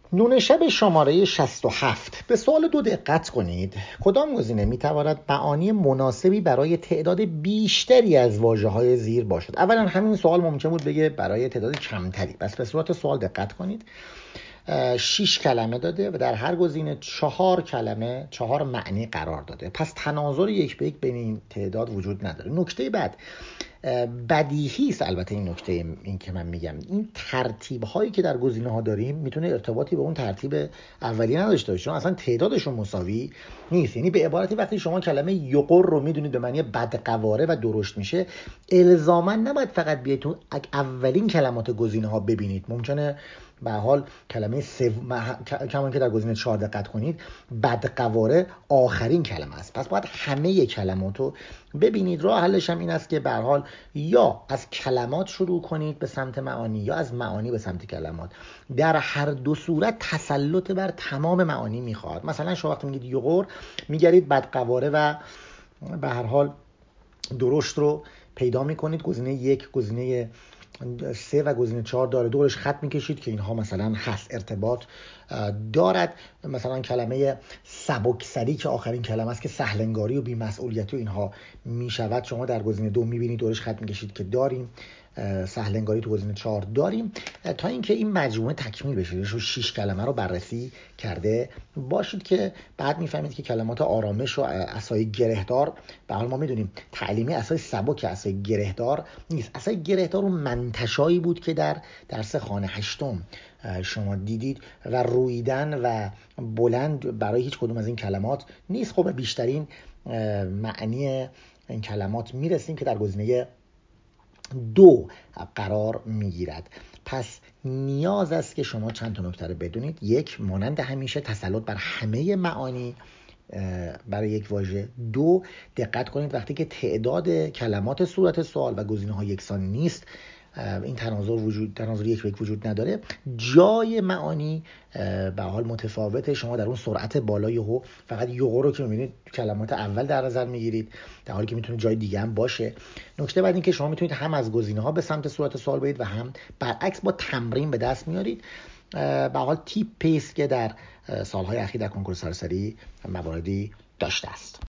نون شب شماره 67. به سوال 2 دقت کنید. کدام گزینه میتواند معانی مناسبی برای تعداد بیشتری از واژه‌های زیر باشد؟ اولا همین سوال ممکن بود بگه برای تعداد کمتری. پس به صورت سوال دقت کنید. 6 کلمه داده و در هر گزینه 4 کلمه 4 معنی قرار داده. پس تناظر یک به یک بین این تعداد وجود نداره. نکته بعد بدیهی است. البته این نکته این که من میگم این ترتیب هایی که در گزینه ها داریم میتونه ارتباطی به اون ترتیب اولی نداشته باشه، چون اصلا تعدادشون مساوی نیست. یعنی به عبارتی وقتی شما کلمه یقر رو میدونید به معنی بدقواره و درشت میشه، الزاما نباید فقط بیاید تو اولین کلمات گزینه ها ببینید. ممکنه به حال کلمه کمان که در گزینه 4 دقت کنید بدقواره آخرین کلمه است. پس باید همه کلماتو ببینید. راه حلش هم این است که به هر حال یا از کلمات شروع کنید به سمت معانی یا از معانی به سمت کلمات. در هر دو صورت تسلط بر تمام معانی میخواد. مثلا شما وقتی میگید یغور میگرید بدقواره و به هر حال درشت رو پیدا میکنید. گزینه 1، گزینه 3 و گزینه 4 داره. دورش خط میکشید که اینها مثلا هست، ارتباط دارد. مثلا کلمه سبکسری که آخرین کلمه است که سهلنگاری و بی‌مسئولیتی و اینها میشود، شما در گزینه 2 میبینید دورش خط میکشید که داریم. سهلنگاری تو گزینه 4 داریم. تا اینکه این مجموعه تکمیل بشه، 6 کلمه رو بررسی کرده باشید که بعد میفهمید که کلمات آرامش و عصای گرهدار، به حال ما میدونیم تعلیمی عصای سبک عصای گرهدار نیست. عصای گرهدار اون منتشایی بود که در درس خانه 8 شما دیدید و رویدن و بلند برای هیچ کدوم از این کلمات نیست. خب بیشترین معنی این کلمات میرسیم که در گزینه 2 قرار میگیرد. پس نیاز است که شما چند تا نکته رو بدونید. 1، مانند همیشه تسلط بر همه معانی برای یک واژه. 2، دقت کنید وقتی که تعداد کلمات صورت سوال و گزینه ها یکسان نیست، این تناظر یک به یک وجود نداره، جای معانی به حال متفاوته. شما در اون سرعت بالای فقط یغور رو که می‌بینید کلمات اول در نظر میگیرید، در حالی که میتونه جای دیگه هم باشه. نکته بعد این که شما میتونید هم از گزینه ها به سمت صورت سوال برید و هم برعکس با تمرین به دست میارید. به حال تیپ پیست که در سالهای اخیر در کنکور سراسری مواردی داشته است.